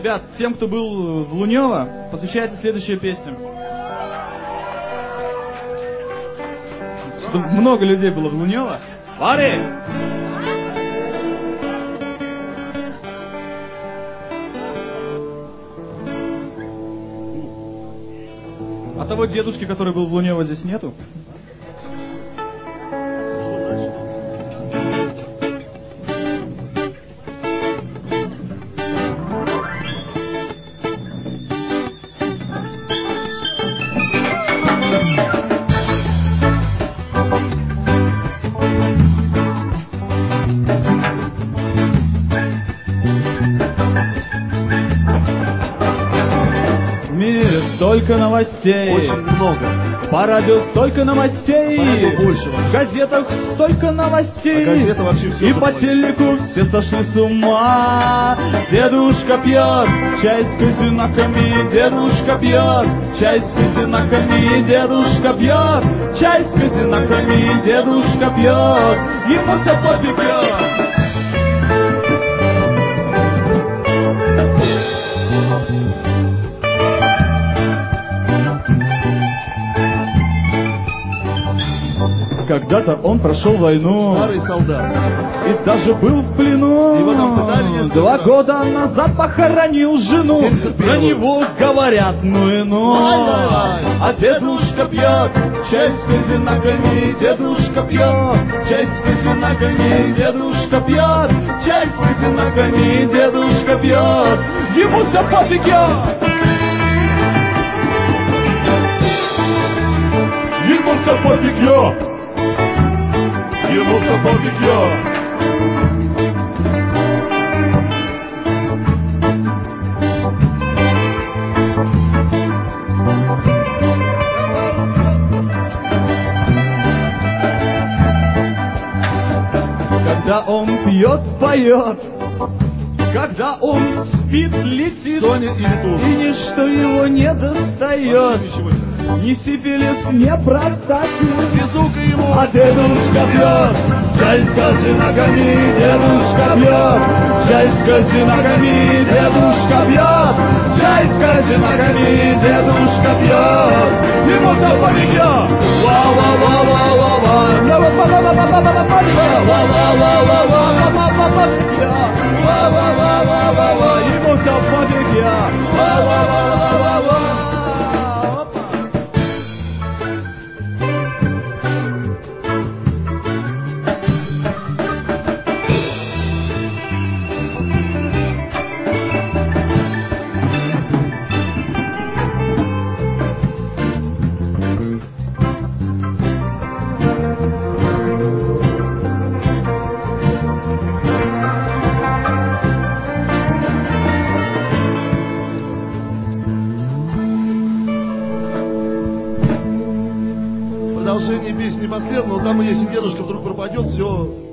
Ребят, тем, кто был в Лунёво, посвящается следующая песня. Чтобы много людей было в Лунёво. Пари! А того дедушки, который был в Лунёво, здесь нету? Столько новостей, очень много. По радио столько новостей, По радио больше. в газетах столько новостей, а газета вообще все и по телеку все сошли с ума. Дедушка пьет чай с козинаками, дедушка пьет чай с козинаками, дедушка пьет чай с козинаками, дедушка пьет, ему все попекет. Когда-то он прошел войну, старый солдат, и даже был в плену. Его там пытали несколько 2 раз. года назад похоронил жену. 71-ю. Про него говорят, ну и ну. Ай-ай-ай. А дедушка пьет чай с козинаками, дедушка пьет чай с козинаками, дедушка пьет чай с козинаками, дедушка пьет, ему все попекет. Ему все попекет. Ему все попекет. Когда он пьет, поет, когда он спит, летит, Соня и Ютуб. и ничто его не достает. Ничего себе. Ни сифилис, ни простатит. Безука ему. А дедушка пьет чай с козинаками, дедушка пьет чай с козинаками, дедушка пьет чай с козинаками, дедушка пьет, ему все поведет. Ему все поведет. Продолжение песни не посмотрел, но там, если дедушка вдруг пропадет, все